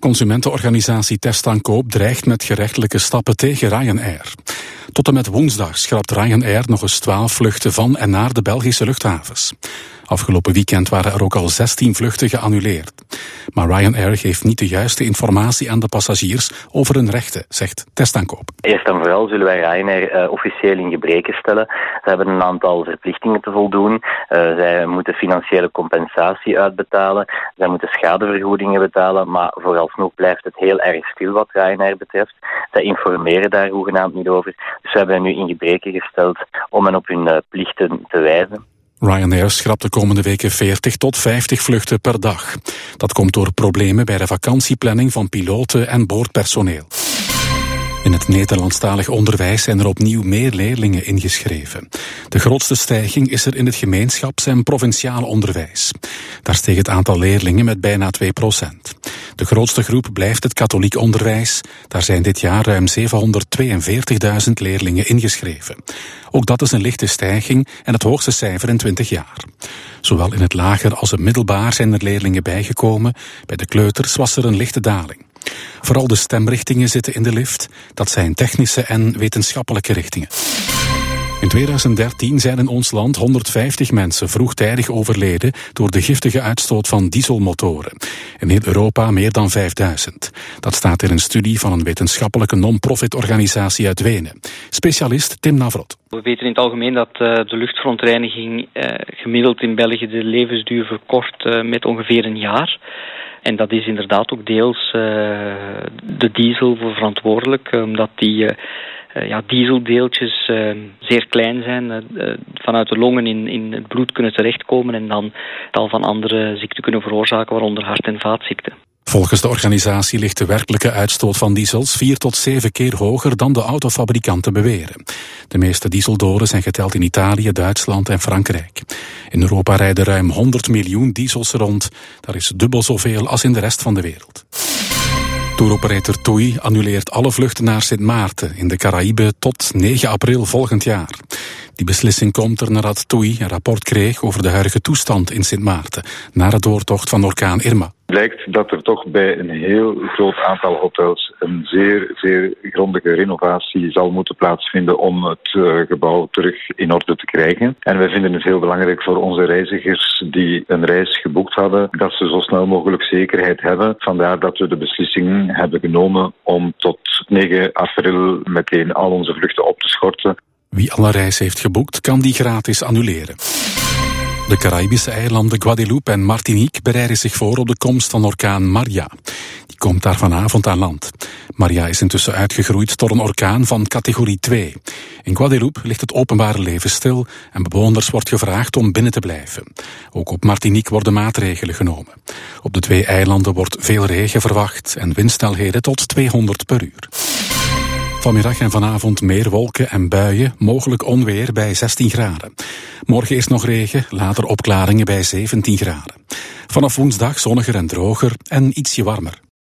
Consumentenorganisatie Testaankoop dreigt met gerechtelijke stappen tegen Ryanair. Tot en met woensdag schrapt Ryanair nog eens 12 vluchten van en naar de Belgische luchthavens. Afgelopen weekend waren er ook al 16 vluchten geannuleerd. Maar Ryanair geeft niet de juiste informatie aan de passagiers over hun rechten, zegt Testaankoop. Eerst en vooral zullen wij Ryanair officieel in gebreken stellen. Ze hebben een aantal verplichtingen te voldoen. Zij moeten financiële compensatie uitbetalen. Zij moeten schadevergoedingen betalen. Maar vooralsnog blijft het heel erg stil wat Ryanair betreft. Zij informeren daar hoegenaamd niet over. Dus we hebben hen nu in gebreken gesteld om hen op hun plichten te wijzen. Ryanair schrapt de komende weken 40 tot 50 vluchten per dag. Dat komt door problemen bij de vakantieplanning van piloten en boordpersoneel. In het Nederlandstalig onderwijs zijn er opnieuw meer leerlingen ingeschreven. De grootste stijging is er in het gemeenschaps- en provinciaal onderwijs. Daar steeg het aantal leerlingen met bijna 2%. De grootste groep blijft het katholiek onderwijs. Daar zijn dit jaar ruim 742.000 leerlingen ingeschreven. Ook dat is een lichte stijging en het hoogste cijfer in 20 jaar. Zowel in het lager als het middelbaar zijn er leerlingen bijgekomen. Bij de kleuters was er een lichte daling. Vooral de stemrichtingen zitten in de lift. Dat zijn technische en wetenschappelijke richtingen. In 2013 zijn in ons land 150 mensen vroegtijdig overleden door de giftige uitstoot van dieselmotoren. In heel Europa meer dan 5000. Dat staat in een studie van een wetenschappelijke non-profit organisatie uit Wenen. Specialist Tim Navrot. We weten in het algemeen dat de luchtverontreiniging gemiddeld in België de levensduur verkort met ongeveer een jaar. En dat is inderdaad ook deels de diesel voor verantwoordelijk, omdat die dieseldeeltjes zeer klein zijn, vanuit de longen in het bloed kunnen terechtkomen en dan tal van andere ziekten kunnen veroorzaken, waaronder hart- en vaatziekten. Volgens de organisatie ligt de werkelijke uitstoot van diesels 4 tot 7 keer hoger dan de autofabrikanten beweren. De meeste dieseldoden zijn geteld in Italië, Duitsland en Frankrijk. In Europa rijden ruim 100 miljoen diesels rond. Dat is dubbel zoveel als in de rest van de wereld. Touroperator TUI annuleert alle vluchten naar Sint Maarten in de Caraïben tot 9 april volgend jaar. Die beslissing komt er nadat TUI een rapport kreeg over de huidige toestand in Sint Maarten na de doortocht van orkaan Irma. Het blijkt dat er toch bij een heel groot aantal hotels een zeer grondige renovatie zal moeten plaatsvinden om het gebouw terug in orde te krijgen. En wij vinden het heel belangrijk voor onze reizigers die een reis geboekt hadden, dat ze zo snel mogelijk zekerheid hebben. Vandaar dat we de beslissing hebben genomen om tot 9 april meteen al onze vluchten op te schorten. Wie al een reis heeft geboekt, kan die gratis annuleren. De Caribische eilanden Guadeloupe en Martinique bereiden zich voor op de komst van orkaan Maria. Die komt daar vanavond aan land. Maria is intussen uitgegroeid tot een orkaan van categorie 2. In Guadeloupe ligt het openbare leven stil en bewoners wordt gevraagd om binnen te blijven. Ook op Martinique worden maatregelen genomen. Op de 2 eilanden wordt veel regen verwacht en windsnelheden tot 200 per uur. Vanmiddag en vanavond meer wolken en buien, mogelijk onweer bij 16 graden. Morgen is nog regen, later opklaringen bij 17 graden. Vanaf woensdag zonniger en droger en ietsje warmer.